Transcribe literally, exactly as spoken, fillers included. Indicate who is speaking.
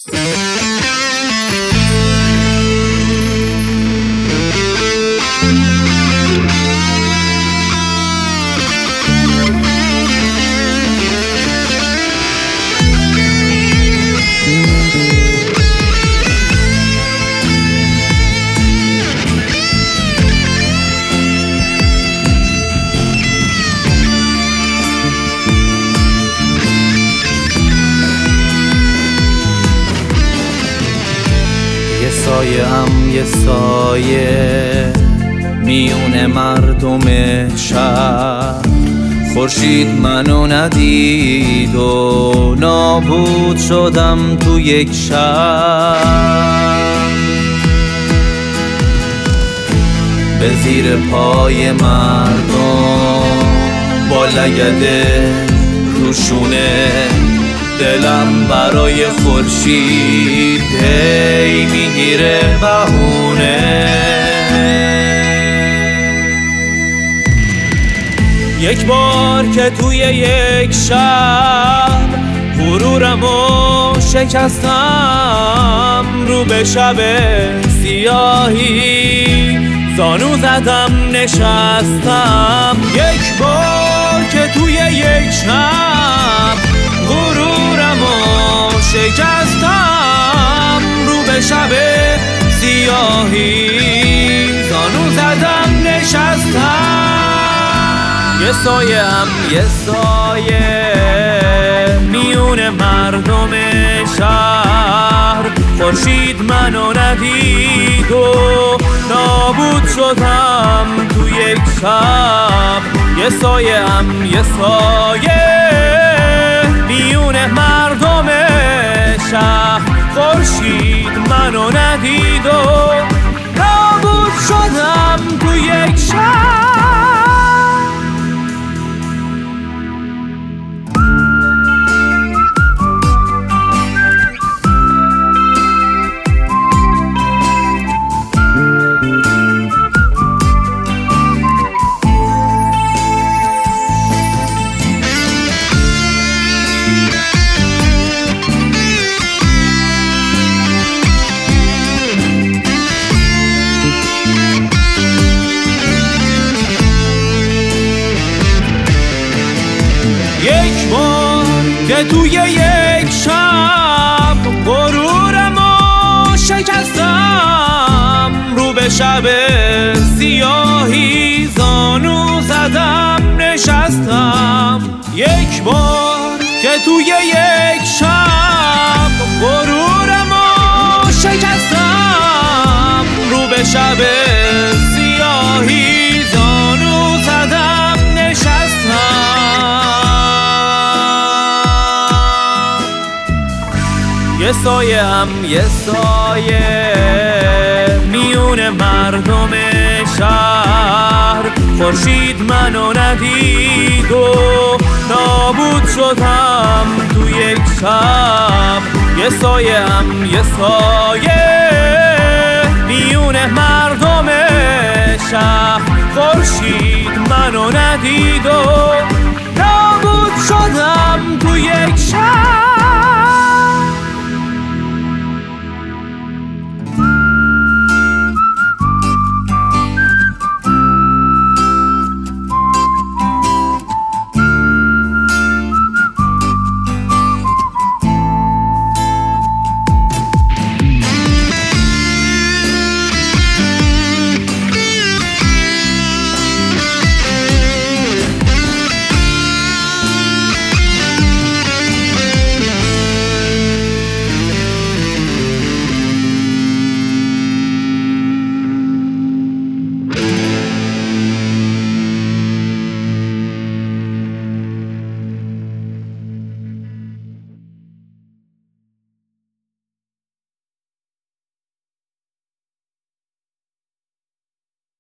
Speaker 1: سایه ام یه سایه میون مردم شهر، خورشید منو ندید و نابود شدم تو یک شب. به زیر پای مردم با لگده روشونه، دلم برای خورشید هی میگیره بهونه. یک بار که توی یک شب غرورمو شکستم، رو به شب سیاهی زانو زدم نشستم. یک بار که توی یک شب غرورمو شکستم، رو به شب سیاهی زانو زدم نشستم. یه سایه ام یه سایه میون مردم شهر، خورشید منو ندید و نابود شدم تو یک شب. یه سایه ام یه سایه میون مردم شهر، خورشید منو ندید و نابود شدم تو یک شب. یک بار که توی یک شب غرورمو شکستم، رو به شب سیاهی زانو زدم نشستم. یک بار که توی یک شب غرورمو شکستم، رو به شب سیاهی زانو زدم نشستم. یه سایه ام یه سایه میون مردم شهر، خورشید منو ندید و نابود شدم تو یک شب. یه سایه ام یه سایه میون مردم شهر، خورشید منو ندید و نابود شدم تو یک شب.